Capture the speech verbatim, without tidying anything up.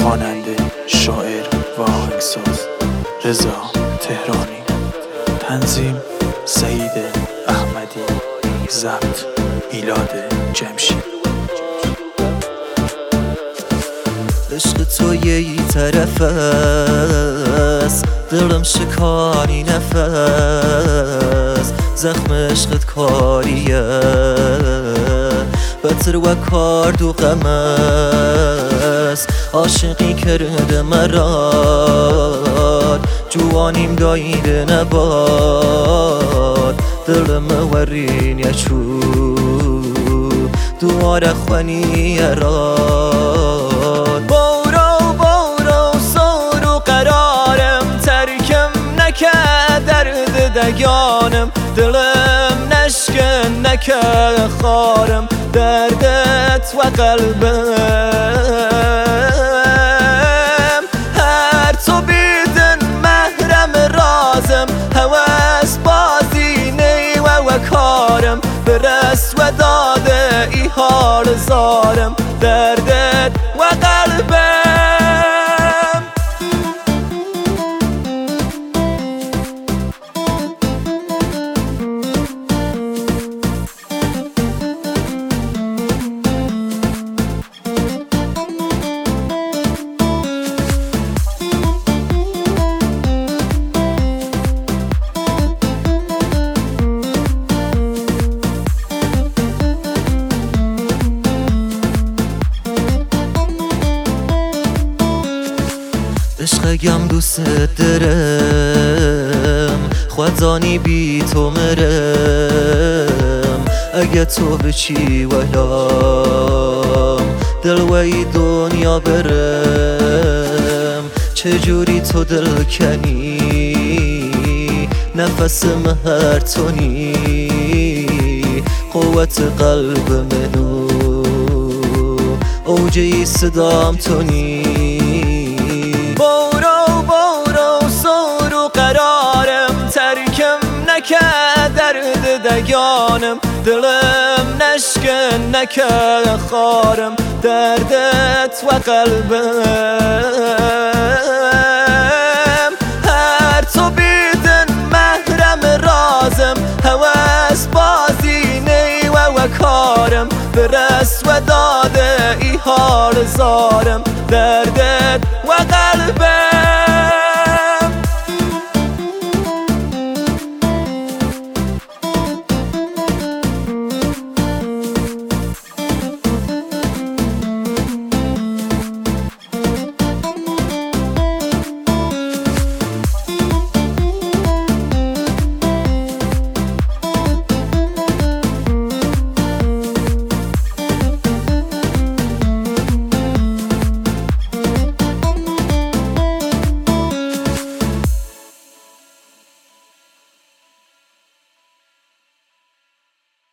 خواننده، شاعر و آهنگساز رضا تهرانی. تنظیم سعید احمدی. ضبط میلاد جمشید. عشق تو یه طرف است، دلم شکانی نفس، زخم عشقت کاریه بطر و کارد و غم است. عاشقی کرده مراد، جوانیم دایده نباد، دلم ورین یچو دوار خوانی راد. بارو بارو سار و قرارم، ترکم نکه درد دگانم، دلم نشکن نکه خارم، دردت و قلبم. هر تو بیدن محرم رازم، هوس بازی نی و و کارم، برس و داده ای حال زارم، دردت و قلبم. عشقم دوست دارم، خودانی بی تو مرم، اگه تو بچی ولام دل وی دنیا برم. چجوری تو دل کنی، نفسم هر تونی، قوت قلب منو اوجی صدام تونی. بارو بارو سار و قرارم، ترکم نکه درد دگانم، دلم نشکن نکه خارم، دردت و قلبم. هر تو بیدن محرم رازم، هوس بازی نی و و کارم، برس و داده ای حال زارم، دردت و قلبم.